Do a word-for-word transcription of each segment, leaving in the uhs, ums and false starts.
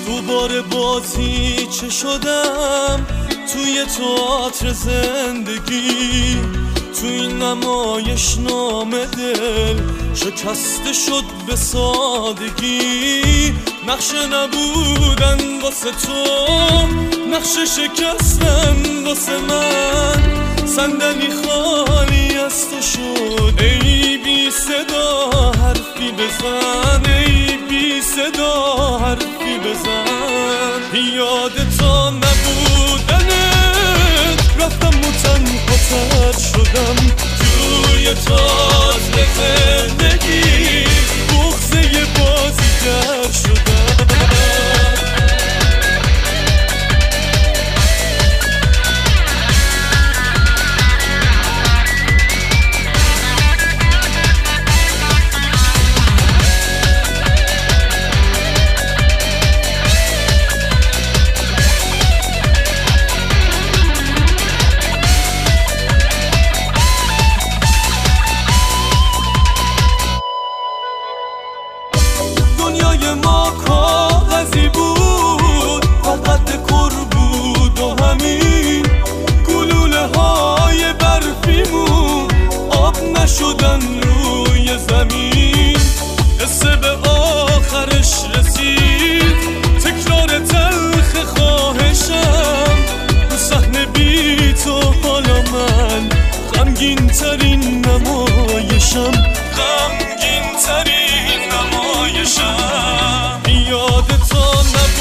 تو بار بازی چه شدم توی تئاتر زندگی، تو این نمایش نامه دل شکسته شد به سادگی. نقشه نبودن واسه تو، نقشه شکستن واسه من، صندلی خالی از تو شد. ای بی صدا حرفی بزن، ای بی صدا حرفی بزن. یاد تا نبودنت رفتم و تنها شدم توی تئاتر زندگی، بغضه بازیگر شدم. دنیای ما کاغذی بود، فقط دکور بود و همین. گلوله های برفیمون آب نشدن روی زمین. قصه به آخرش رسید، تکرار تلخ خواهشم. رو صحنه بی تو حالا من غمگین ترین نمایشم، غمگین ترین نمایشم. یاد تا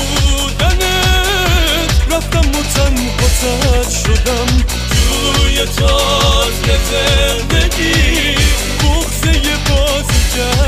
نبودنت رفتم و تنها تر شدم توی تئاتر زندگی، بغضه بازیگر